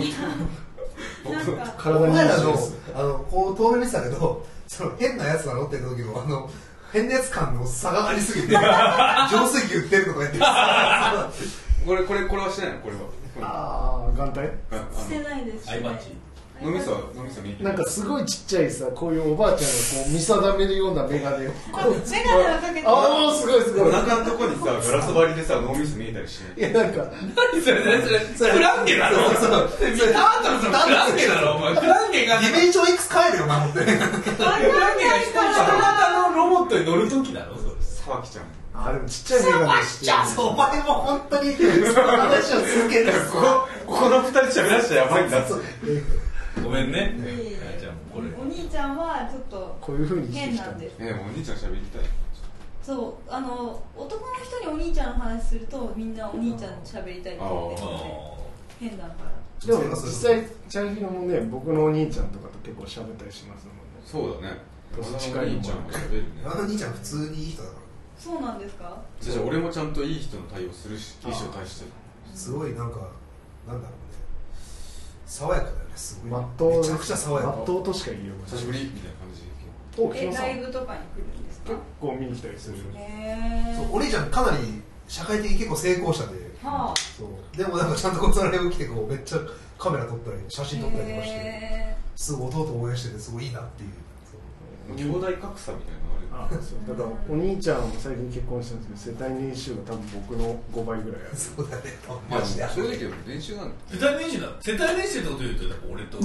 E: なんか
A: 体に
C: 前らのこう遠目見てたけどその変なやつなのって言った時の変なやつ感の差がありすぎて浄水器売ってるとか言って
B: これはしてないのこれは
A: ああ眼帯
E: してないです
D: アイバッチ
B: 脳みそ見て
A: なんかすごいちっちゃいさこういうおばあちゃんがこう見定めるようなメガネをこう
E: メガネをかけて
A: ああすごいすごい
B: お腹のとこにさガラス張りでさ脳みそ見えたりしない
A: いやなんか
D: 何それクランゲだろアートのクランゲだろお前クランゲが
C: ディメンション X 帰るよな思って
D: クランゲが人型のロボットに乗るときだろそれ
B: 沢木ちゃん
A: あでもちっちゃいメガネしてる
C: お前も本当にその話を続ける
B: ここの二人喋らせたらやばいんだ
D: ごめんね
E: じゃあこれお兄ちゃんはちょっと
A: こういう風に
E: 変なんです
B: お兄ちゃん喋りたい
E: そう男の人にお兄ちゃんの話するとみんなお兄ちゃん喋りたいって言ってるので変だから
A: でも実際チャンヒロもね僕のお兄ちゃんとかと結構喋ったりしますもんね
B: そうだね
A: 近い
B: お兄ちゃんも喋るね
C: あの兄ちゃん普通にいい人だから
E: そうなんですか
B: じゃあ俺もちゃんといい人の対応するしいい人に対して
C: すごいなんかなんだろうね爽やかだよねすごい
A: まっとう
C: めちゃくちゃ爽やか
A: まっとうとしか言いようが
B: 久しぶりみたいな感じ
E: ライブとかに来るんですか
A: 結構見に来たりする
C: そうお兄ちゃんかなり社会的に結構成功者で、
E: はあ、
C: そうでもなんかちゃんとこのライブ来てこうめっちゃカメラ撮ったり写真撮ったりとかしてすごい弟を応援しててすごいいいなっていう
B: 兄弟格差みたいなの
A: だからお兄ちゃんも最近結婚したんですけど、世帯年収が多分僕の5倍ぐらいある。
C: そうだね
B: マジで正直年収なんだ。
D: 世帯年収だ。世帯年収ってこと言うと、俺と。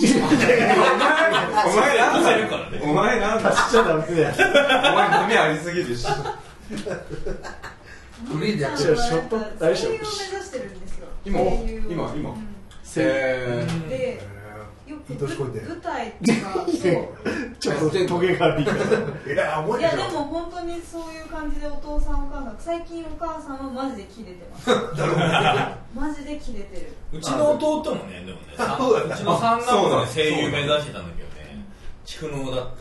B: お前なんだ。
A: 足しちゃダメだよ。
B: お前飲みありすぎるし。
C: フリーでやっ
A: ちゃうショット大丈夫。
E: 声優を目指してるんですよ。
B: 今
E: で、よく舞台とか
A: ちょっとトゲがあるから。
E: いやでも本当にそういう感じでお父さんお母さん、最近お母さんはマジでキレてます。マジでキレてる。
D: うちの弟もね、でもね、うちの三男もね声優目指してたんだけどね、蓄能だった。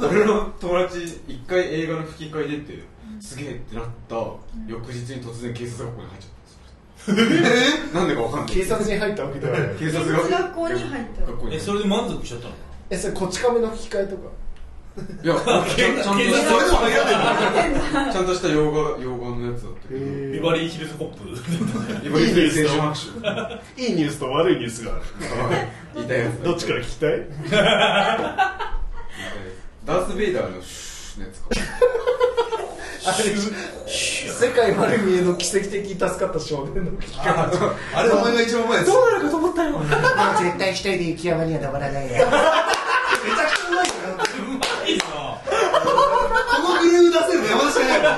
B: 俺の友達一回映画の吹き替え出てすげえってなった翌日に突然警察学校に入っちゃった。なんでかわかんない。
A: 警察に入ったわけではない。
B: 警察
E: 学校に入った。
D: それで満足しちゃったのか
A: な。それこち亀の吹き替えとか。
B: いや、ちゃんとした洋画のやつだったけど。
D: ビバリーヒルズコップ。
B: ビバリーヒルズ青春白
A: 書。いいニュースと悪いニュースがある。
B: 言いたいやつ。
A: どっちから聞きたい？
B: ダース・ベイダーのシューのやつか。
A: 世界丸見えの奇跡的に助かった少年の吹き替え。
C: あれお前が一番前です。
A: どうなるかと思ったよ。
F: もう絶対一人で雪山には登らないよ。
C: めちゃくちゃうまいよ。
D: いいな。
C: このグループ出せるの山田しかない。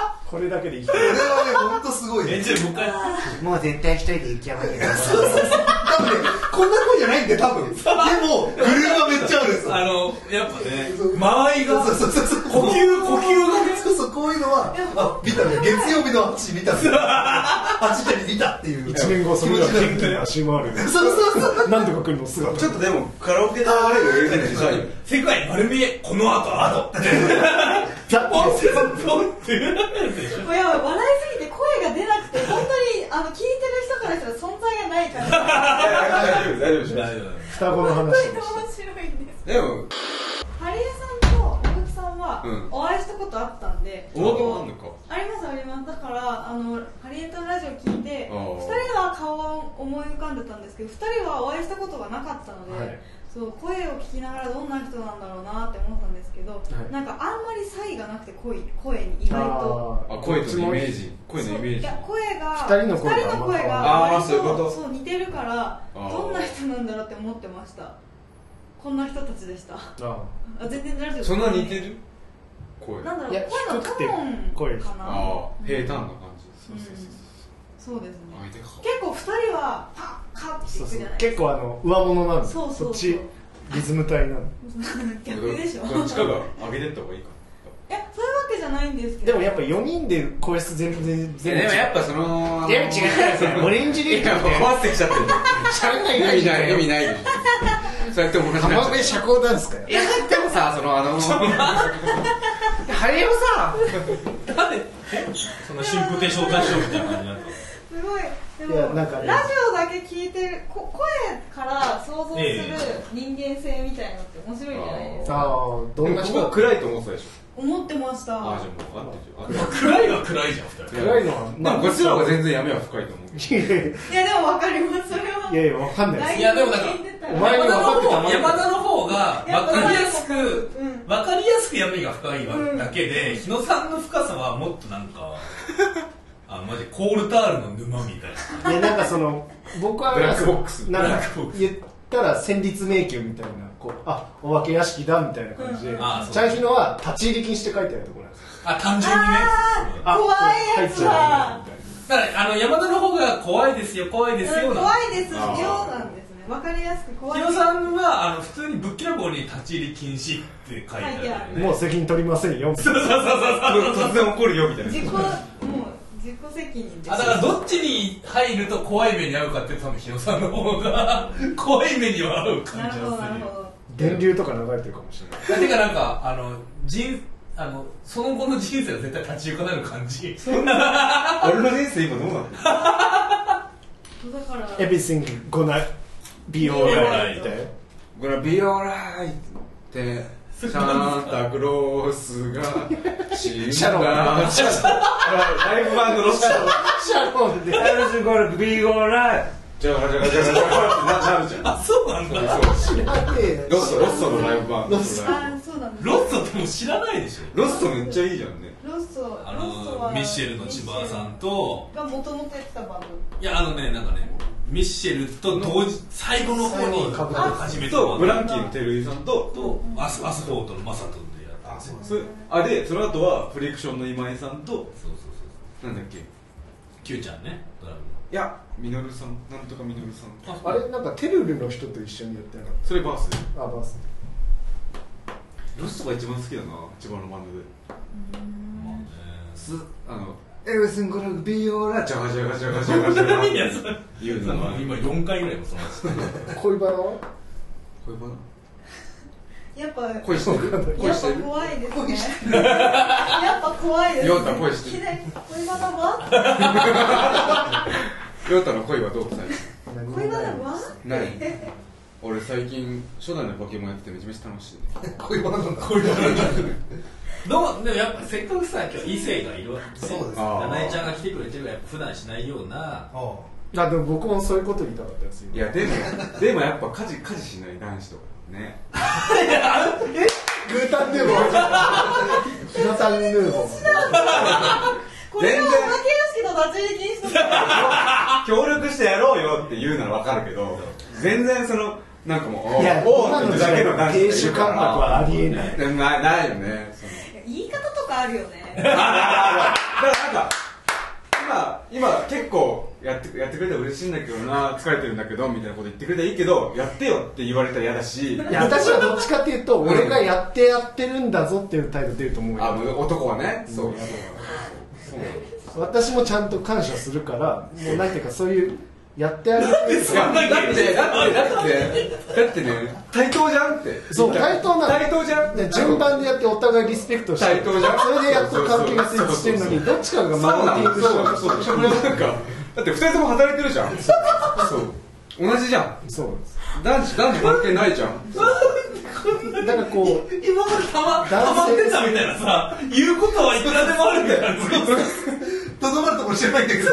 A: これだけでいい。こ
C: れはね、ほんとすごいね。
F: もう絶対一人で雪山には登らない。
C: 多分ね、こんな声じゃないんで、多分。でも、グループはめっちゃあるんですよ。
D: やっぱね、間合いが、呼吸がね。
C: そうそう、こういうのは、見たね、月曜日の8見たんですよ。8時に見たっていう。
A: 1年後、それが元気に足回る。そう。なんとか来るの姿。
B: ちょっとでも、カラオケで流れる映画にしたいよ。
D: 世界丸見え、この後。
E: いや、笑いすぎて声が出なくて、本当に聞いてる人からしたら存在がないから。
B: 大丈夫。
A: 双子の話。
E: 本当に面白いんです。
B: でも、
E: ハリエさんと小口さんはお会いしたことあったんで。
B: お会いあんのか。
E: あります。だからハリエさんのラジオ聞いて、2人は顔を思い浮かんでたんですけど、2人はお会いしたことがなかったので。そう声を聞きながらどんな人なんだろうなって思ったんですけど、なんかあんまり差異がなくて声に意外と
B: 声のイメージ
E: いや声が
A: 2人の声が
E: 割とそう似てるからどんな人なんだろうって思ってました。こんな人たちでした。全然ラジオ
B: そんな似てる声
E: なんだろう、声のトーンかな。
B: 平坦な感じ。
E: そうですね。結構2人はカッていくじゃない。
A: 結構上物なんです。
E: そう
A: こっちリズム体なの。
E: 逆でしょ。
B: どっちかが上げてった方がいいか。
E: いや、そういうわけじゃないんですけど。
A: でもやっぱ4人で声質全然
B: でもやっぱその
F: でも違う。オレンジリーグって
B: 変わってきちゃってる。
F: しゃべない意
B: 味ないでしょ。そうやって同じ
A: 浜辺社交なんですかよ。
B: いやでもさ、
F: ハリエさ
D: なんでその春風亭昇太師匠みたいな感じなんですか。
E: すごい。でもラジオだけ聞いてる声から想像する人間性みたいなのって面白いじゃないですか。
A: どんな人？
B: 暗いと思ってたでしょ。
E: 思ってました。
B: じゃあもう分かってる。
D: 暗いは暗いじゃん2人。
A: 暗いのは
B: まあこっちの方が全然闇は深いと思う。
E: いやでも分かります。それは。
A: いや分かんない。
D: いやでもなんか
A: お前に分かってたま
D: 山田の方が分かりやすく闇が深いだけで、日野さんの深さはもっとなんかマジコールタールの沼みたいな。
A: いやなんか僕は
B: ブラックボックス
A: なんか言ったら戦慄迷宮みたいなお化け屋敷だみたいな感じで、チャンヒノは立ち入り禁止って書いてあるところなんですよ。
D: 単純にね。
E: 怖いやつだ。
D: だから山田の方が怖いですよ怖いですよ。
E: 怖いですよなんですね。わかりやすく怖い。
D: 日野さんは普通にぶっきらぼうに立ち入り禁止って書いてある。
A: もう責任取りませんよ。
D: そう
B: 突然怒るよみたいな。
E: 自己責任です。
D: だからどっちに入ると怖い目に遭うかって多分日野さんの方が怖い目には遭う感じがする。
A: 電流とか流れてるかもしれない。
D: てかなんかその後の人生は絶対立ち行かなる感じ。
B: 俺の人生今どうなの？
E: だから
A: Everything gonna be alright みたいな。
B: gonna be alright ってサンタクロースが死んだ。
A: シャロン
B: ライブバンドのシャロン。
A: シャロンで Everything gonna be alright。
B: じゃあなるじゃん。
D: そうなんだ。
B: ロッソのライブバンド。
E: そうそうなんです。
D: ロッソってもう知らないでしょ。
B: ロストめっちゃいいじゃんね。
E: ロッソは
D: ミッシェルの千葉さんと
E: がもともとやってたバンド。
D: いやなんかねミッシェルと同時最後の方に始めた
B: とブランキーの照井さんと
D: アスフォートのマサトンでやって
B: でその後はフリクションの今井さんと
D: そう
B: なんだっけ、
D: キューちゃんねドラム
B: いやミノルさん、なんとかミノルさん、
A: あれなんかテルルの人と一緒にやってなかっ
B: それバース。
A: た。あ、バース。
B: ロストが一番好きだな、千葉のバンドで。
D: まあね
B: エルスンゴルビオラジャガジャガジャガジャガジャガ
D: いやそれ
B: 言うのは
D: 今4回ぐらいもその話
A: 恋バナは？
B: 恋バナ
E: やっぱ
B: 恋してる恋してる
E: 怖いですね。やっぱ怖いですね。
B: ヨータ恋してる
E: 恋バナは？
B: ヨータの恋はどう？
E: 恋バナは？
B: 何？俺最近初代のポケモンやっててめちゃめちゃ楽しいね。
C: 恋バナなんだ。
D: でもやっぱせっかくさ今日異性がいるわけで、
C: そうですね。
D: 七重ちゃんが来てくれてるから普段しないような
A: あ、でも僕もそういうこと言いたかったですよ。
B: いやでもやっぱ家事しない男子とかね。
A: グータンヌーボー。ヒノタンヌーボー。
E: これはお化け屋敷の立ち入り禁止とか。
B: 協力してやろうよって言うならわかるけど、全然そのなんかもう
A: いや、
B: おー
A: 今の時代の亭主関白はありえない。
B: ないよね。
E: 言い方とかあるよね。
B: だからなんか今結構やってくれたら嬉しいんだけどな、疲れてるんだけどみたいなこと言ってくれたらいいけど、やってよって言われたら嫌だし。
A: いや、私はどっちかっていうと、俺がやってるんだぞっていう態度出ると思うよ。
B: あ、男はね。そう。
A: 私もちゃんと感謝するから、もうなんていうかそういうやってあげる。
B: だってね、対等じゃんって。
A: そう、対等なの。
B: 対等じゃん。
A: で順番でやってお互いリスペクトして、
B: 対等じゃん。
A: それでやっと関係が成立してるのに、どっちかがマウンティングしてる。
B: そうなんか、だって二人とも働いてるじゃん。そう。同じじゃん。
A: そうです。
B: 男女関係ないじゃん。
A: だからこう、
D: 今までたまってたみたいなさ、言うことはいくらでもあるみたいな。
C: とどまるところ知らないんだけど。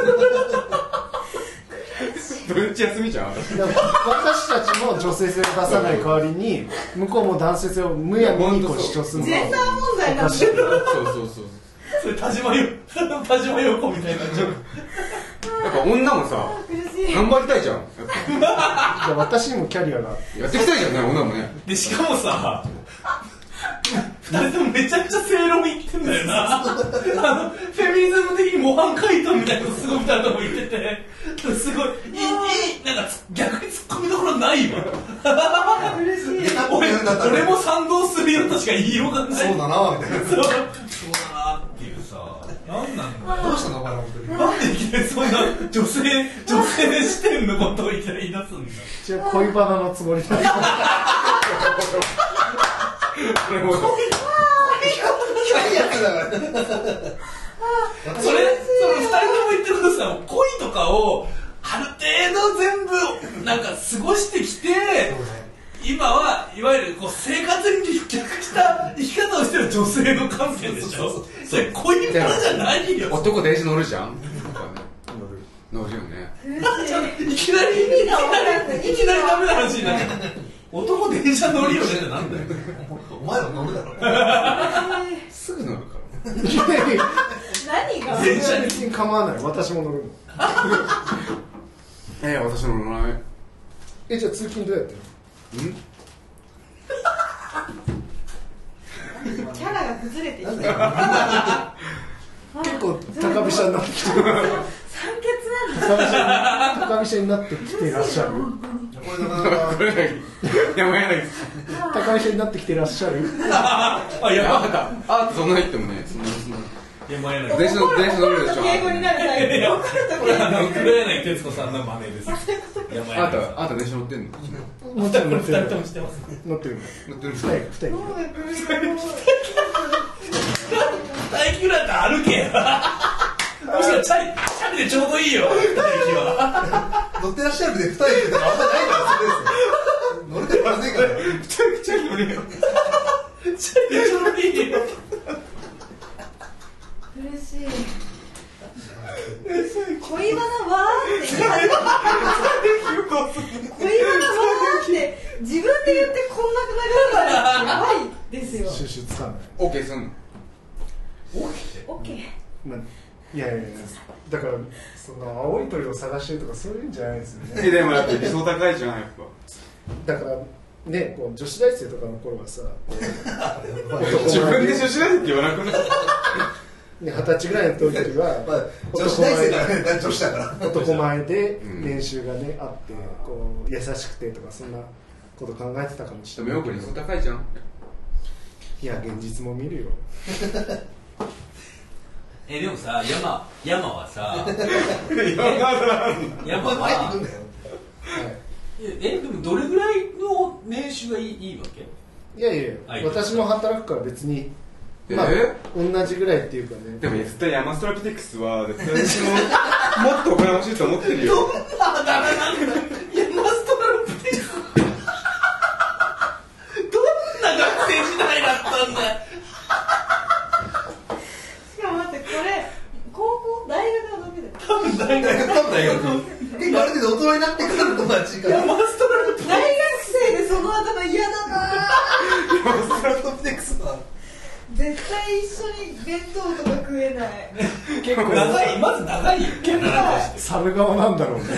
B: 土日休みじゃん。
A: 私たちも女性性を出さない代わりに、向こうも男性性をむやみにこう主張するのは
E: ジェンダー問題なんだよ。
B: そう。
D: それ田島陽子みたいな。
B: やっぱ女もさ、頑張りたいじゃん。
A: 私にもキャリアが
B: やっていきたいじゃんね、女もね。
D: でしかもさ、二人ともめちゃくちゃ正論言ってんだよな。フェミニズム的に模範解答みたいなのすごい二人とも言ってて、すごいなんか逆に突っ込みどころないわ。
E: 嬉しい。
D: 俺も賛同するよとしか言いようがない。
C: そうだなみたいな。
D: そうだなっていうさ、なんなの。
C: どうしたのお前本当に。
D: なんでいきなりそんな女性視点のことをいきなり言い出すんだ。
A: 一応恋バナのつもりだ。
C: いやつだから。
D: その二人とも言ってることさ、恋とかをある程度全部なんか過ごしてきて、今はいわゆるこう生活に立脚した生き方をしてる女性の観点でしょ。それ恋バナじゃないよ。
B: 男電車乗るじゃん。乗るよね。
D: いきなりダメな話になっちゃう。男電車乗るよねってなんだよ。
C: お前ら乗るだろ。
B: すぐ乗るから。
E: 何が？
A: 電車に構わない。私も乗るの。
B: 私乗らない。
A: じゃあ通勤どうやってる
E: キャラが崩れてきた。
A: 結構高飛車になってきてる。
E: 酸欠なんだ。
A: 高飛車になってきていらっしゃる。
B: これだけ山柳
A: 高飛車になってきていらっしゃる。
B: あ、そんな言ってもね、そんな
D: 山柳
B: 電車乗るでしょ。
E: 敬語になるタイプ。
D: これ黒柳徹子さんの真似です。
B: あなた電車乗ってんの？
A: もちろん乗ってる。
D: 二人ともしてます。
A: 乗ってる。
B: 乗ってる。
A: 二人。
D: 大気ぐらいだったら歩けよ。むしろチャリでちょうどいいよ。大気は。
C: 乗ってらっしゃるで2人であんまないからそれですよ。乗れてませんから。
B: チャリ乗れよ。
D: チャリでちょうどいいよ。
E: 嬉しい。恋バナはって言い始めた。恋バナはって自分で言ってこんなくなるからやばいですよ。
A: 主
B: すんの？
E: オッケー。
A: まあ、いやだからその青い鳥を探してるとかそういうんじゃないですよね。
B: でもだって理想高いじゃん、やっぱ。
A: だからね、こう女子大生とかの頃はさ、
B: 自分で女子大生って言わなくない？
A: ね、20歳ぐらいの時は、
C: まあ、女子大生だからね、女子だから
A: 男前で練習がね、あってこう優しくてとかそんなこと考えてたかもしれない。
B: でもよく理想高いじゃん。
A: いや現実も見るよ。
D: でもさ、山はさ山
C: 入
D: は
C: ってくんだよ。
D: でもどれぐらいの年収がいいわけ？
A: いや私も働くから別にまあ同じぐらいっていうかね。
B: でも絶対ヤマストラピテクスは絶対私ももっとお金欲しいと思ってるよ。
D: ダメなんだ。ヤマストラピテクスどんな学生時代だったんだよ。
E: しかも待って、これ高校大学の時だよ。
D: 多分大学
C: 結構ある程度大人になってからの友達が
D: ヤマストラピテクス
E: 大学生でその頭嫌だな。
C: ヤマストラピテクスは
E: 絶対一緒に弁当とか食えない。
D: 結構長い、まず長いよ。
A: 猿側なんだろうね。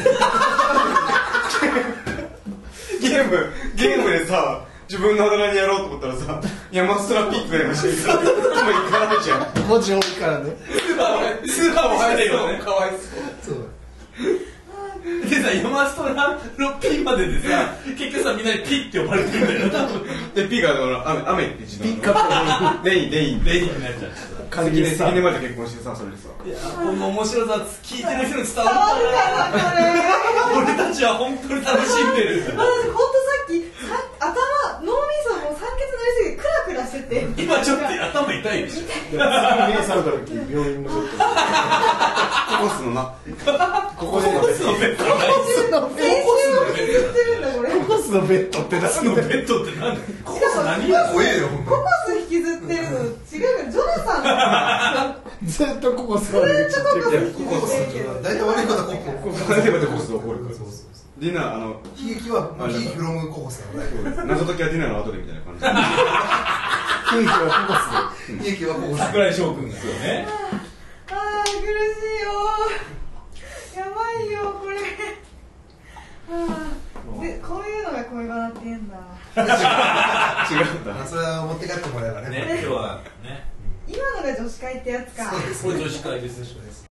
B: ゲームでさ、自分のあだ名にやろうと思ったらさ、ヤマストラピックやましいからもう行かないじゃん。
A: 文字多いからね。
D: スーパーも入れよね。
B: かわいそう。
C: そう
D: でさ、ヤマストラのピまででさ、結局さ、みんなにピって呼ばれてるんだよ。
B: で、ピが雨って字の。
A: ピッカップ
B: レイン。
D: レインになっちゃって
A: 関係さ。
B: 関根まで結婚してさ、それでさ。
D: いや、この面白さ聞いてる人に伝わ
E: 伝わるかなこれ。
D: る。俺たちは本当に楽しんでる。
E: 私本当さっき脳みそも酸欠なりすぎてクラクラしてて。
D: 今ちょっと頭痛いでしょ。
A: 目覚めた時病院のベッド。
B: ココスのな。
A: ここで
D: ココスのベッドない。
E: 先週を引きずってるんだこれ。
A: ココスのベッドって
D: ココスのベッドって何？ココス何？
C: 怖えよ、ほん
E: ココス引きずってるの違うからジョナサンが
A: ずっとココス
E: ずっとココス引きず
C: ココ
E: ってるけど。
C: 大体悪いことはココス。
B: 大体までココスで怒るから。
C: そうそう
B: ディナー、
C: 悲劇はヒーフロムココスなのね。
B: 謎解きはディナーの後でみたいな感じ。
A: ケーキはココスで。
C: 悲劇はココス。
D: 桜井翔くんですよね。
E: ああ苦しいよ。やばいよこれ。でこういうのが恋バナって言うんだ。
B: 違うんだ。
C: それは持って帰ってもらえばね。
D: ね、今日はね。
E: 今のが女子会ってやつか。
C: そうです
D: これ女子会です。
C: 女子会です。